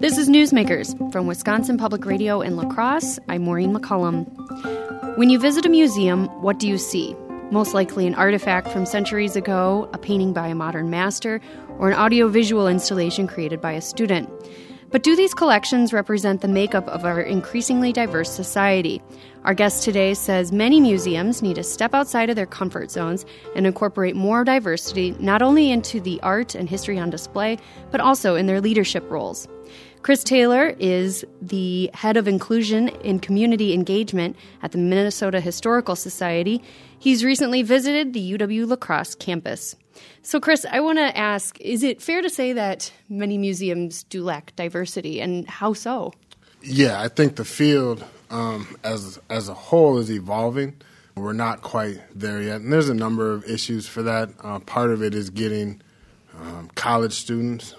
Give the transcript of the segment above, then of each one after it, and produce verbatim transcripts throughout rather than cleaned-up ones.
This is Newsmakers from Wisconsin Public Radio in La Crosse. I'm Maureen McCullum. When you visit a museum, what do you see? Most likely an artifact from centuries ago, a painting by a modern master, or an audiovisual installation created by a student. But do these collections represent the makeup of our increasingly diverse society? Our guest today says many museums need to step outside of their comfort zones and incorporate more diversity, not only into the art and history on display, but also in their leadership roles. Chris Taylor is the head of inclusion in community engagement at the Minnesota Historical Society. He's recently visited the U W-La Crosse campus. So, Chris, I want to ask, is it fair to say that many museums do lack diversity, and how so? Yeah, I think the field um, as as a whole is evolving. We're not quite there yet, and there's a number of issues for that. Uh, part of it is getting um, college students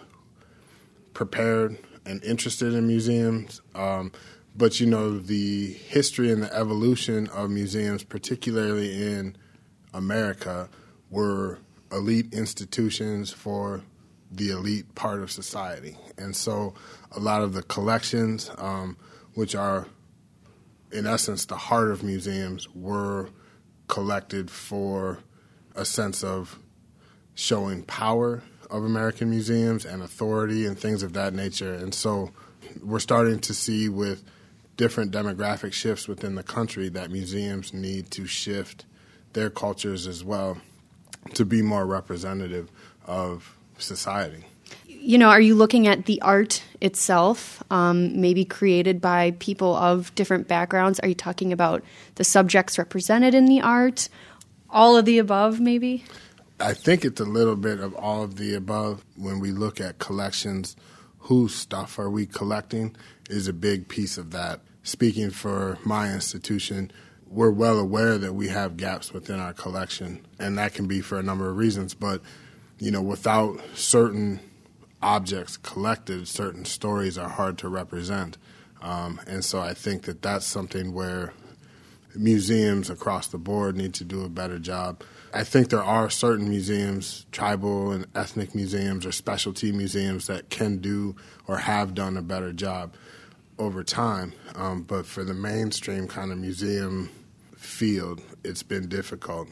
prepared and interested in museums. Um, but, you know, the history and the evolution of museums, particularly in America, were elite institutions for the elite part of society. And so a lot of the collections, um, which are, in essence, the heart of museums, were collected for a sense of showing power of American museums and authority and things of that nature. And so we're starting to see with different demographic shifts within the country that museums need to shift their cultures as well to be more representative of society. You know, are you looking at the art itself, um, maybe created by people of different backgrounds? Are you talking about the subjects represented in the art? All of the above, maybe? I think it's a little bit of all of the above. When we look at collections, whose stuff are we collecting is a big piece of that. Speaking for my institution, we're well aware that we have gaps within our collection, and that can be for a number of reasons. But, you know, without certain objects collected, certain stories are hard to represent. Um, and so I think that that's something where museums across the board need to do a better job. I think there are certain museums, tribal and ethnic museums or specialty museums, that can do or have done a better job over time. Um, but for the mainstream kind of museum field, it's been difficult.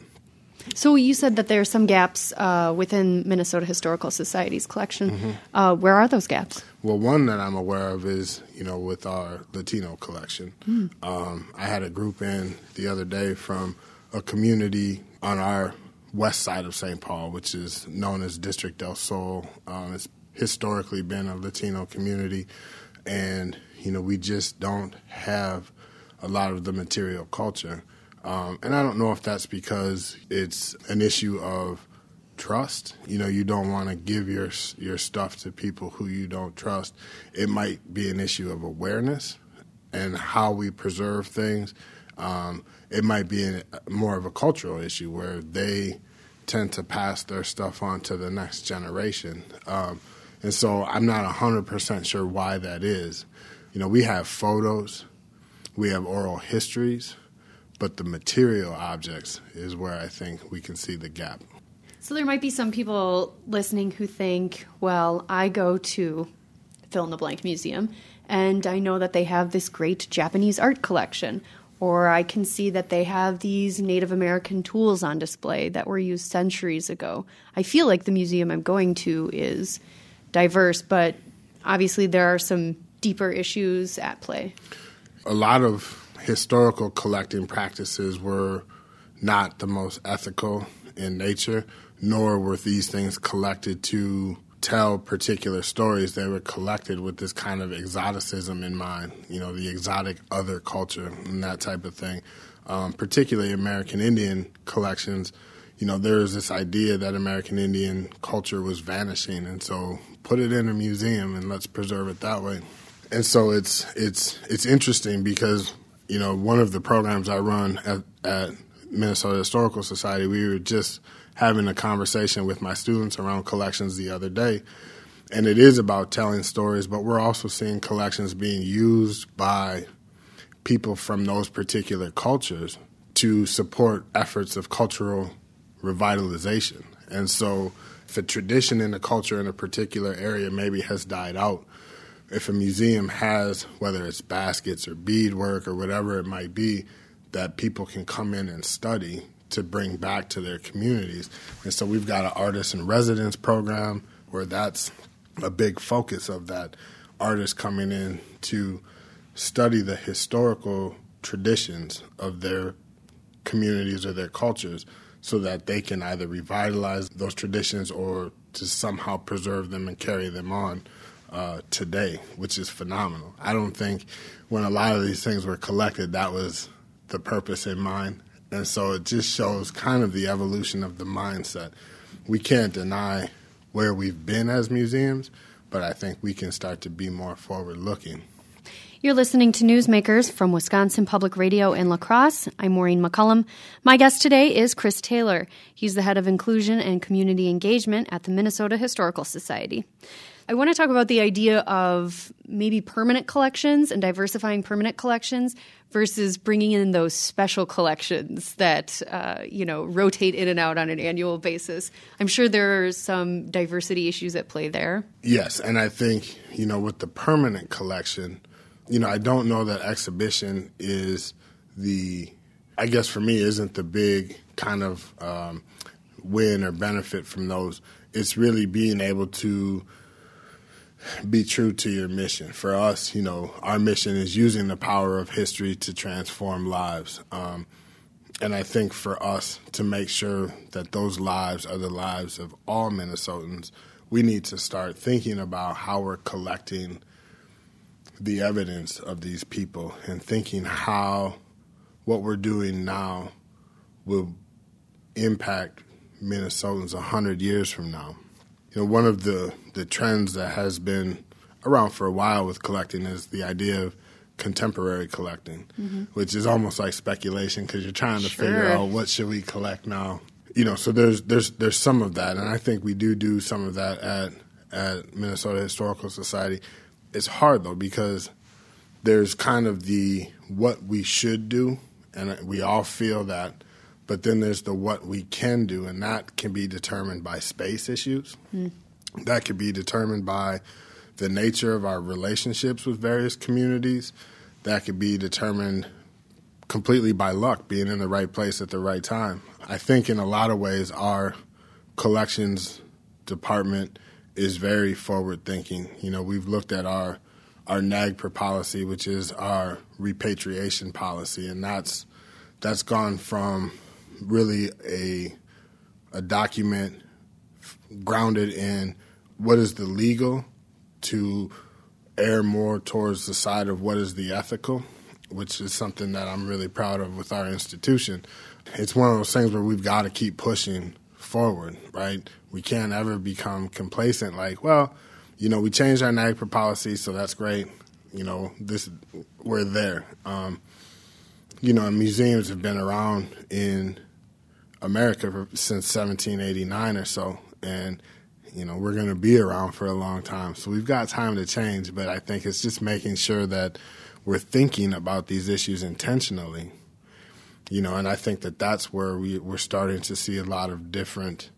So you said that there are some gaps uh, within Minnesota Historical Society's collection. Mm-hmm. Uh, where are those gaps? Well, one that I'm aware of is, you know, with our Latino collection. Mm. Um, I had a group in the other day from a community on our west side of Saint Paul, which is known as District del Sol. Um, it's historically been a Latino community, and, you know, we just don't have a lot of the material culture. Um, and I don't know if that's because it's an issue of trust. You know, you don't want to give your your stuff to people who you don't trust. It might be an issue of awareness and how we preserve things. Um, it might be a, more of a cultural issue where they tend to pass their stuff on to the next generation. Um, and so I'm not one hundred percent sure why that is. You know, we have photos, we have oral histories, but the material objects is where I think we can see the gap. So there might be some people listening who think, well, I go to fill-in-the-blank museum, and I know that they have this great Japanese art collection, or I can see that they have these Native American tools on display that were used centuries ago. I feel like the museum I'm going to is diverse, but obviously there are some deeper issues at play. A lot of historical collecting practices were not the most ethical in nature, nor were these things collected to tell particular stories. They were collected with this kind of exoticism in mind, you know, the exotic other culture and that type of thing. Um, particularly American Indian collections, you know, there was this idea that American Indian culture was vanishing, and so put it in a museum and let's preserve it that way. And so it's it's it's interesting because, you know, one of the programs I run at, at Minnesota Historical Society, we were just having a conversation with my students around collections the other day. And it is about telling stories, but we're also seeing collections being used by people from those particular cultures to support efforts of cultural revitalization. And so if a tradition in a culture in a particular area maybe has died out, if a museum has, whether it's baskets or beadwork or whatever it might be, that people can come in and study to bring back to their communities. And so we've got an artist in residence program where that's a big focus of that, artists coming in to study the historical traditions of their communities or their cultures so that they can either revitalize those traditions or to somehow preserve them and carry them on uh, today, which is phenomenal. I don't think when a lot of these things were collected, that was the purpose in mind. And so it just shows kind of the evolution of the mindset. We can't deny where we've been as museums, but I think we can start to be more forward-looking. You're listening to Newsmakers from Wisconsin Public Radio in La Crosse. I'm Maureen McCullum. My guest today is Chris Taylor. He's the head of inclusion and community engagement at the Minnesota Historical Society. I want to talk about the idea of maybe permanent collections and diversifying permanent collections versus bringing in those special collections that, uh, you know, rotate in and out on an annual basis. I'm sure there are some diversity issues at play there. Yes, and I think, you know, with the permanent collection, you know, I don't know that exhibition is the, I guess for me, isn't the big kind of um, win or benefit from those. It's really being able to be true to your mission. For us, you know, our mission is using the power of history to transform lives. Um, and I think for us to make sure that those lives are the lives of all Minnesotans, we need to start thinking about how we're collecting the evidence of these people and thinking how what we're doing now will impact Minnesotans a hundred years from now. You know, one of the, the trends that has been around for a while with collecting is the idea of contemporary collecting, mm-hmm. which is almost like speculation because you're trying to sure. figure out what should we collect now. You know, so there's there's there's some of that, and I think we do do some of that at at Minnesota Historical Society. It's hard though because there's kind of the what we should do, and we all feel that. But then there's the what we can do, and that can be determined by space issues. Mm. That could be determined by the nature of our relationships with various communities. That could be determined completely by luck, being in the right place at the right time. I think in a lot of ways our collections department is very forward-thinking. You know, we've looked at our our N A G P R policy, which is our repatriation policy, and that's that's gone from really a a document grounded in what is the legal to err more towards the side of what is the ethical, which is something that I'm really proud of with our institution. It's one of those things where we've got to keep pushing forward, right? We can't ever become complacent like, well, you know, we changed our N A G P R policy, so that's great. You know, this we're there. Um, you know, museums have been around in America for, since seventeen eighty-nine or so, and you know we're going to be around for a long time. So we've got time to change, but I think it's just making sure that we're thinking about these issues intentionally. You know, and I think that that's where we, we're starting to see a lot of different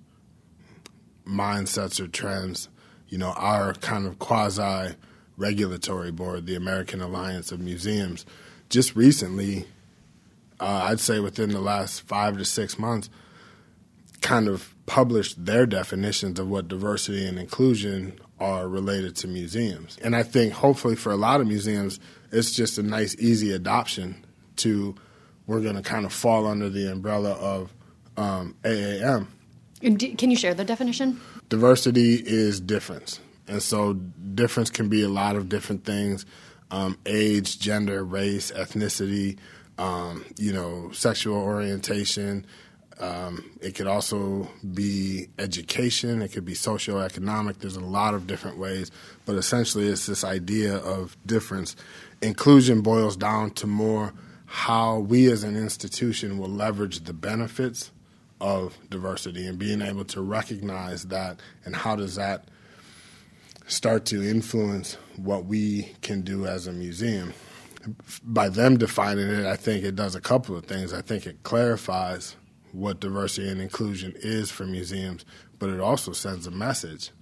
mindsets or trends. You know, our kind of quasi-regulatory board, the American Alliance of Museums, just recently, Uh, I'd say within the last five to six months, kind of published their definitions of what diversity and inclusion are related to museums. And I think hopefully for a lot of museums, it's just a nice, easy adoption to we're going to kind of fall under the umbrella of um, A A M. Can you share the definition? Diversity is difference. And so difference can be a lot of different things, um, age, gender, race, ethnicity, Um, you know, sexual orientation. Um, it could also be education. It could be socioeconomic. There's a lot of different ways. But essentially, it's this idea of difference. Inclusion boils down to more how we as an institution will leverage the benefits of diversity and being able to recognize that, and how does that start to influence what we can do as a museum. By them defining it, I think it does a couple of things. I think it clarifies what diversity and inclusion is for museums, but it also sends a message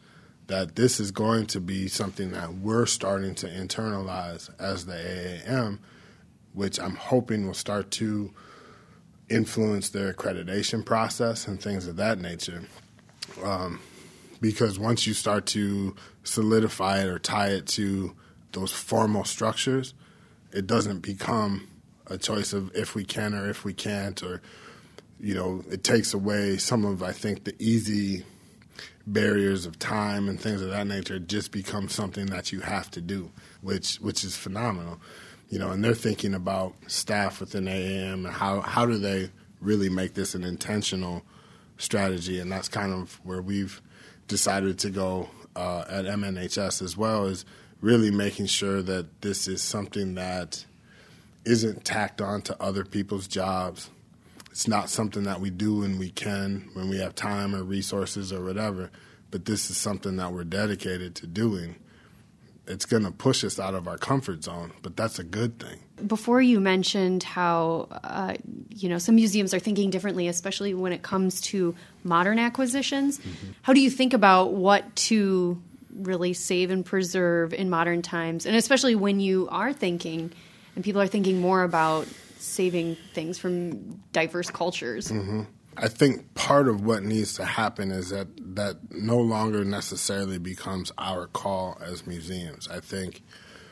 that this is going to be something that we're starting to internalize as the A A M, which I'm hoping will start to influence their accreditation process and things of that nature. Um, because once you start to solidify it or tie it to those formal structures, it doesn't become a choice of if we can or if we can't, or, you know, it takes away some of, I think, the easy barriers of time and things of that nature. It just becomes something that you have to do, which which is phenomenal. You know, and they're thinking about staff within A A M and how, how do they really make this an intentional strategy, and that's kind of where we've decided to go uh, at M N H S as well, is really making sure that this is something that isn't tacked on to other people's jobs. It's not something that we do when we can, when we have time or resources or whatever, but this is something that we're dedicated to doing. It's going to push us out of our comfort zone, but that's a good thing. Before you mentioned how, uh, you know, some museums are thinking differently, especially when it comes to modern acquisitions. Mm-hmm. How do you think about what to really save and preserve in modern times, and especially when you are thinking and people are thinking more about saving things from diverse cultures? Mm-hmm. I think part of what needs to happen is that that no longer necessarily becomes our call as museums. I think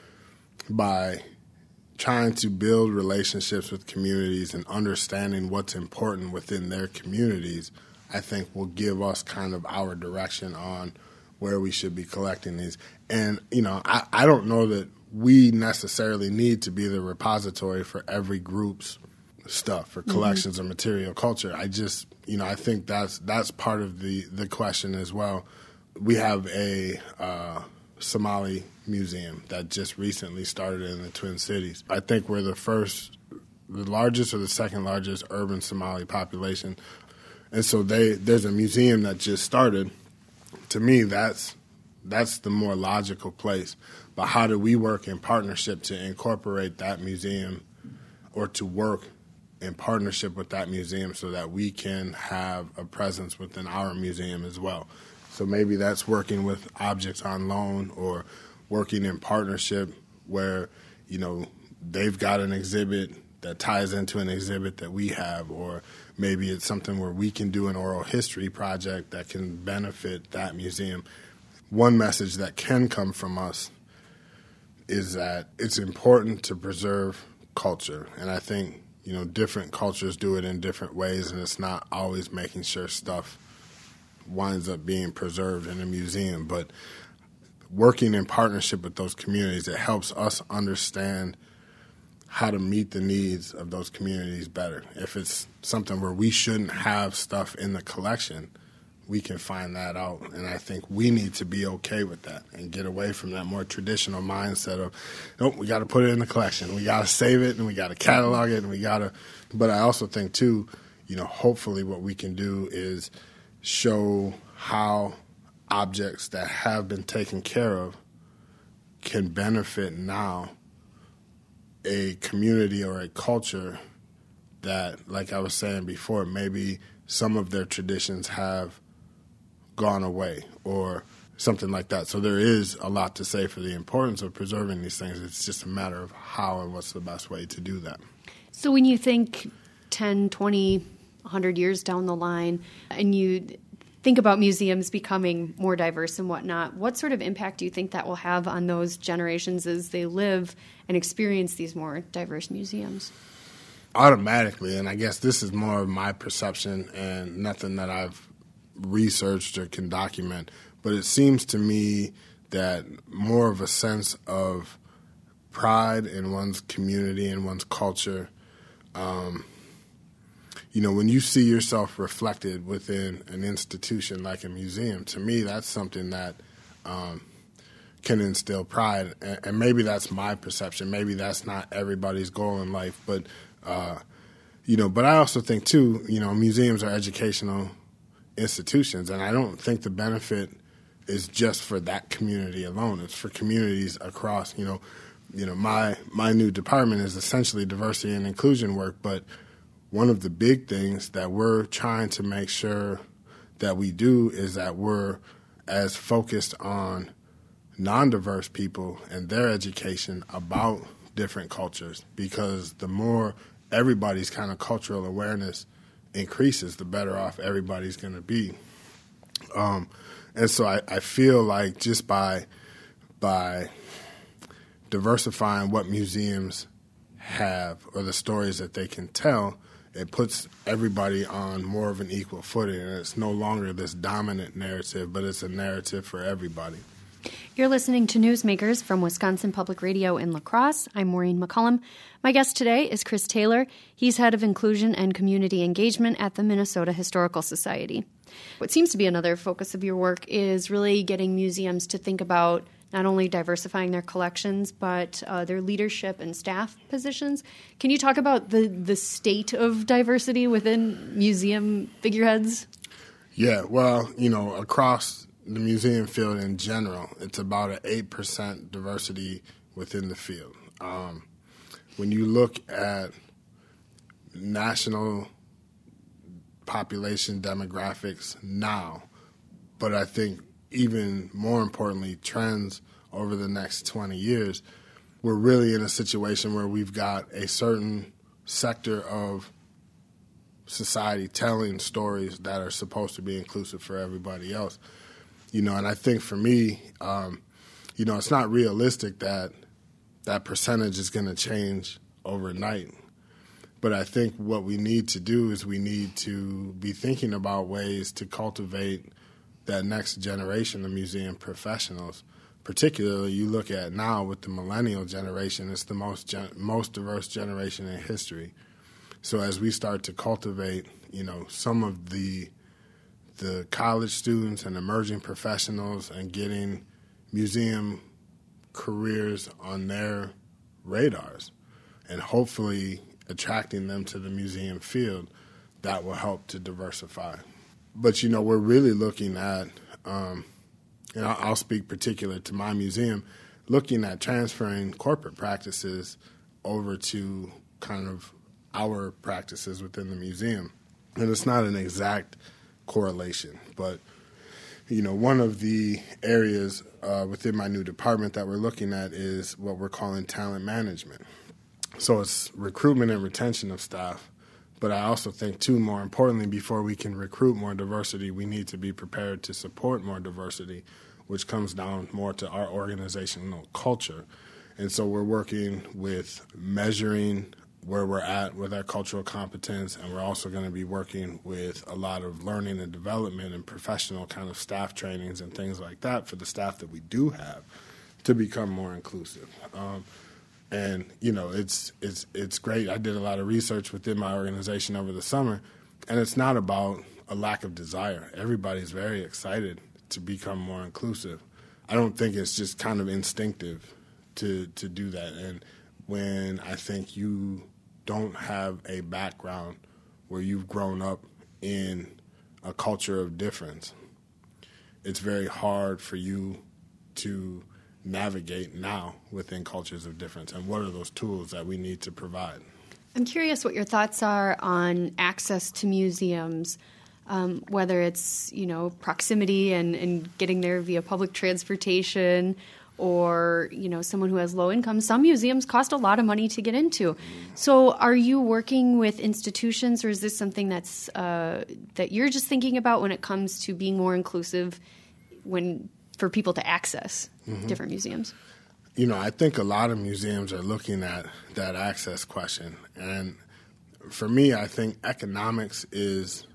by trying to build relationships with communities and understanding what's important within their communities, I think will give us kind of our direction on where we should be collecting these. And, you know, I, I don't know that we necessarily need to be the repository for every group's stuff, for collections mm-hmm. or material culture. I just, you know, I think that's that's part of the, the question as well. We have a uh, Somali museum that just recently started in the Twin Cities. I think we're the first, the largest or the second largest urban Somali population. And so they there's a museum that just started. To me, that's that's the more logical place. But how do we work in partnership to incorporate that museum, or to work in partnership with that museum so that we can have a presence within our museum as well? So maybe that's working with Objects on Loan, or working in partnership where, you know, they've got an exhibit that ties into an exhibit that we have, or maybe it's something where we can do an oral history project that can benefit that museum. One message that can come from us is that it's important to preserve culture, and I think, you know, different cultures do it in different ways, and it's not always making sure stuff winds up being preserved in a museum. But working in partnership with those communities, it helps us understand how to meet the needs of those communities better. If it's something where we shouldn't have stuff in the collection, we can find that out. And I think we need to be okay with that and get away from that more traditional mindset of, nope, we got to put it in the collection. We got to save it, and we got to catalog it, and we got to. But I also think, too, you know, hopefully what we can do is show how objects that have been taken care of can benefit now a community or a culture that, like I was saying before, maybe some of their traditions have gone away or something like that. So there is a lot to say for the importance of preserving these things. It's just a matter of how and what's the best way to do that. So when you think ten, twenty, one hundred years down the line, and you think about museums becoming more diverse and whatnot, what sort of impact do you think that will have on those generations as they live and experience these more diverse museums? Automatically, and I guess this is more of my perception and nothing that I've researched or can document, but it seems to me that more of a sense of pride in one's community and one's culture. Um, you know, when you see yourself reflected within an institution like a museum, to me, that's something that um, can instill pride. And, and maybe that's my perception. Maybe that's not everybody's goal in life. But, uh, you know, but I also think, too, you know, museums are educational institutions. And I don't think the benefit is just for that community alone. It's for communities across, you know, you know, my, my new department is essentially diversity and inclusion work, but one of the big things that we're trying to make sure that we do is that we're as focused on non-diverse people and their education about different cultures, because the more everybody's kind of cultural awareness increases, the better off everybody's going to be. Um, and so I, I feel like just by by diversifying what museums have or the stories that they can tell, it puts everybody on more of an equal footing, and it's no longer this dominant narrative, but it's a narrative for everybody. You're listening to Newsmakers from Wisconsin Public Radio in La Crosse. I'm Maureen McCullum. My guest today is Chris Taylor. He's head of inclusion and community engagement at the Minnesota Historical Society. What seems to be another focus of your work is really getting museums to think about not only diversifying their collections, but uh, their leadership and staff positions. Can you talk about the, the state of diversity within museum figureheads? Yeah, well, you know, across the museum field in general, it's about an eight percent diversity within the field. Um, when you look at national population demographics now, but I think even more importantly, trends over the next twenty years, we're really in a situation where we've got a certain sector of society telling stories that are supposed to be inclusive for everybody else. You know, and I think for me, um, you know, it's not realistic that that percentage is going to change overnight. But I think what we need to do is we need to be thinking about ways to cultivate that next generation of museum professionals. Particularly, you look at now with the millennial generation, it's the most gen- most diverse generation in history. So as we start to cultivate, you know, some of the the college students and emerging professionals and getting museum careers on their radars and hopefully attracting them to the museum field, that will help to diversify. But, you know, we're really looking at, um, and I'll speak particular to my museum, looking at transferring corporate practices over to kind of our practices within the museum. And it's not an exact correlation, but, you know, one of the areas uh, within my new department that we're looking at is what we're calling talent management. So it's recruitment and retention of staff. But I also think, too, more importantly, before we can recruit more diversity, we need to be prepared to support more diversity, which comes down more to our organizational culture. And so we're working with measuring where we're at with our cultural competence, and we're also going to be working with a lot of learning and development and professional kind of staff trainings and things like that for the staff that we do have to become more inclusive. Um, And, you know, it's it's it's great. I did a lot of research within my organization over the summer, and it's not about a lack of desire. Everybody's very excited to become more inclusive. I don't think it's just kind of instinctive to, to do that. And when I think you don't have a background where you've grown up in a culture of difference, it's very hard for you to navigate now within cultures of difference, and what are those tools that we need to provide? I'm curious what your thoughts are on access to museums, um, whether it's, you know, proximity and, and getting there via public transportation, or, you know, someone who has low income. Some museums cost a lot of money to get into. So are you working with institutions, or is this something that's uh, that you're just thinking about when it comes to being more inclusive when for people to access mm-hmm. different museums? You know, I think a lot of museums are looking at that access question. And for me, I think economics is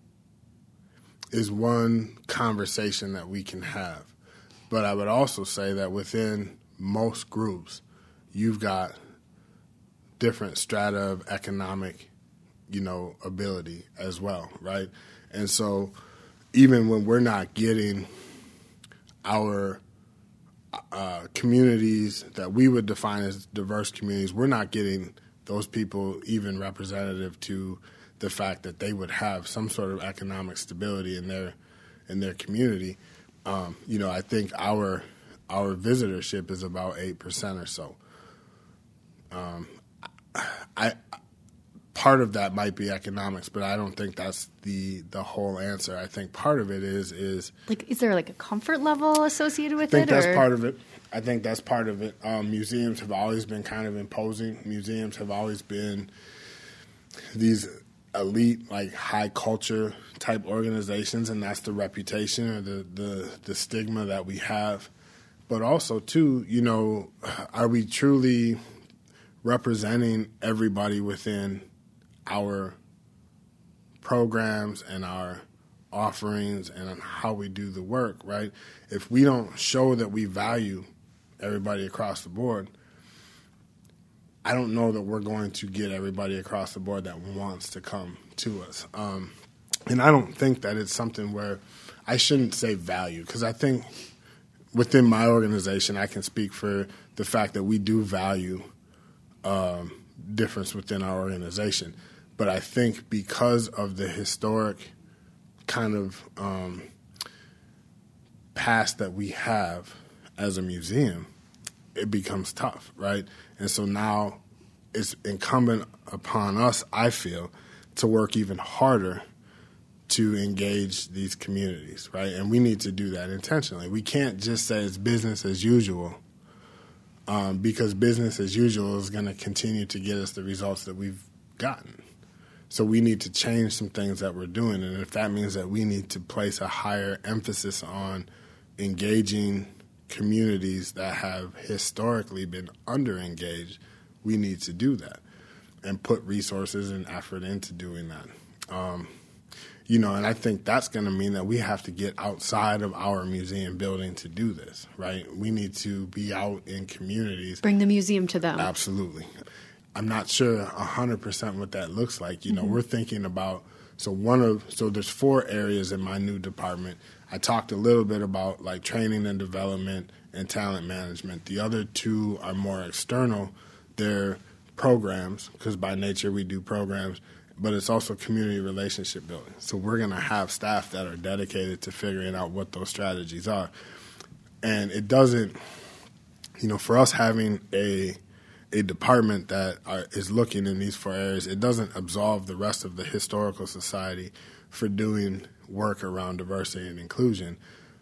is one conversation that we can have. But I would also say that within most groups, you've got different strata of economic, you know, ability as well, right? And so even when we're not getting our uh, communities that we would define as diverse communities, we're not getting those people even representative to the fact that they would have some sort of economic stability in their in their community. Um, you know, I think our our visitorship is about eight percent or so. Um, I part of that might be economics, but I don't think that's the the whole answer. I think part of it is is like is there like a comfort level associated with it? I think it? that's or? part of it. I think that's part of it. Um, museums have always been kind of imposing. Museums have always been these elite, like high culture type organizations, and that's the reputation or the, the, the stigma that we have. But also, too, you know, are we truly representing everybody within our programs and our offerings and how we do the work, right? If we don't show that we value everybody across the board, I don't know that we're going to get everybody across the board that wants to come to us. Um, and I don't think that it's something where I shouldn't say value, because I think within my organization I can speak for the fact that we do value um, difference within our organization. But I think because of the historic kind of um, past that we have as a museum, it becomes tough, right? And so now it's incumbent upon us, I feel, to work even harder to engage these communities, right? And we need to do that intentionally. We can't just say it's business as usual, um, because business as usual is going to continue to get us the results that we've gotten. So we need to change some things that we're doing, and if that means that we need to place a higher emphasis on engaging communities that have historically been underengaged, we need to do that and put resources and effort into doing that. Um, you know, and I think that's going to mean that we have to get outside of our museum building to do this, right? We need to be out in communities. Bring the museum to them. Absolutely. I'm not sure one hundred percent what that looks like. You know, mm-hmm. We're thinking about, so one of, so there's four areas in my new department. I talked a little bit about like training and development and talent management. The other two are more external. They're programs, because by nature we do programs, but it's also community relationship building. So we're going to have staff that are dedicated to figuring out what those strategies are. And it doesn't, you know, for us having a a department that are, is looking in these four areas, it doesn't absolve the rest of the Historical Society for doing work around diversity and inclusion.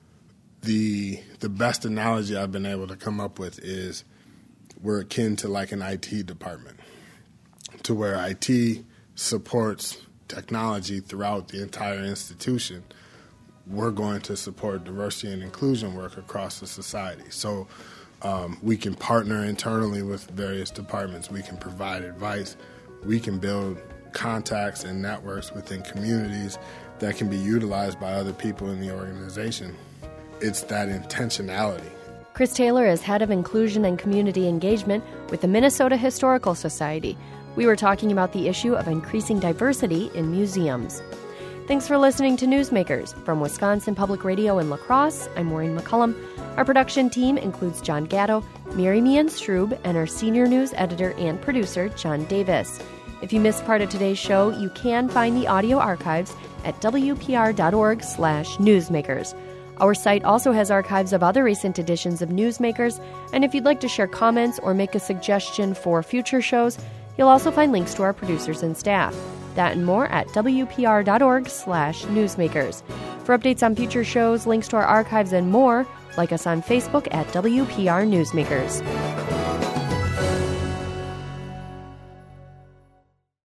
The the best analogy I've been able to come up with is we're akin to like an I T department, to where I T supports technology throughout the entire institution. We're going to support diversity and inclusion work across the society. So um, we can partner internally with various departments. We can provide advice. We can build contacts and networks within communities that can be utilized by other people in the organization. It's that intentionality. Chris Taylor is head of inclusion and community engagement with the Minnesota Historical Society. We were talking about the issue of increasing diversity in museums. Thanks for listening to Newsmakers. From Wisconsin Public Radio in La Crosse, I'm Maureen McCullum. Our production team includes John Gatto, Mary Meehan Strube, and our senior news editor and producer, John Davis. If you missed part of today's show, you can find the audio archives at w p r dot org slash newsmakers. Our site also has archives of other recent editions of Newsmakers, and if you'd like to share comments or make a suggestion for future shows, you'll also find links to our producers and staff. That and more at w p r dot org slash newsmakers. For updates on future shows, links to our archives, and more, like us on Facebook at W P R Newsmakers.